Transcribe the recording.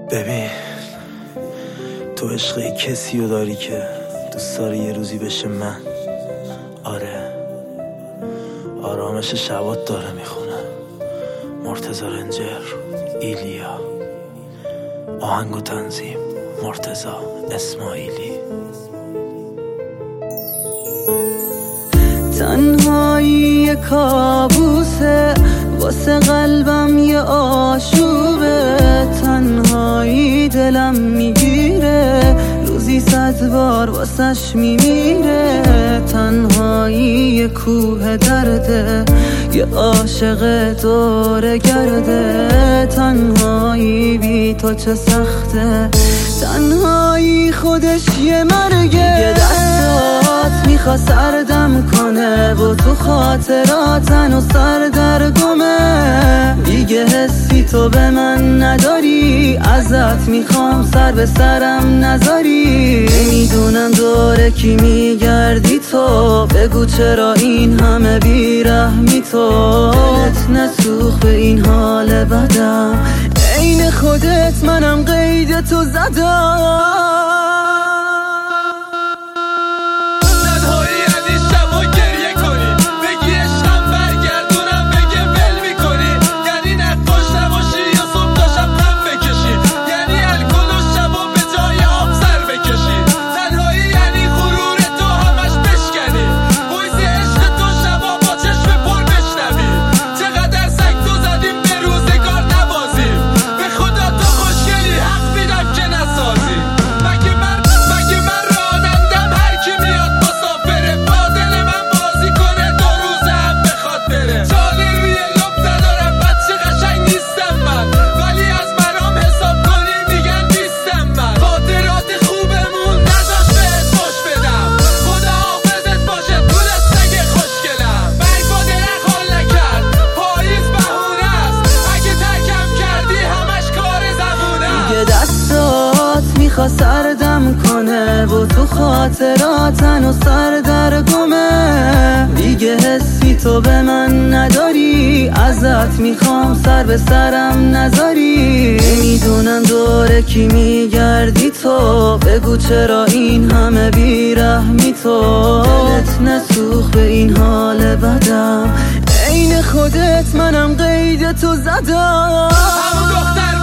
ببین، تو عشق کسی رو داری که دوست داری یه روزی بشه من. آره، آرامش شبات داره میخونه. مرتضی رنجر، ایلیا. آهنگ و تنظیم مرتضی اسماعیلی. تنهایی کابوسه، واسه قلبم یه آشوبه. تنهایی دلم میگیره، روزی 100 بار واسش میمیره. تنهایی یه کوه درده، یه عاشق دور گرده. تنهایی بی تو چه سخته، تنهایی خودش یه مرگه. یه دستات میخوا سردم کنه و تو خاطراتن و سر در گمه. دیگه حسی تو به من نداری، ازت میخوام سر به سرم نذاری. نمیدونم دوره کی میگردی تو، بگو چرا این همه بیرحمی تو. دلت نسوخ به این حال بدم، عین خودت منم قید تو زدم. دستات میخوا سردم کنه و تو خاطراتن و سر در گمه. دیگه حسی تو به من نداری، ازت میخوام سر به سرم نذاری. نمیدونم دوره کی میگردی تو، بگو چرا این همه بیرحمی تو. دلت نسوخ به این حال بدم، عین خودت منم قید تو زدم.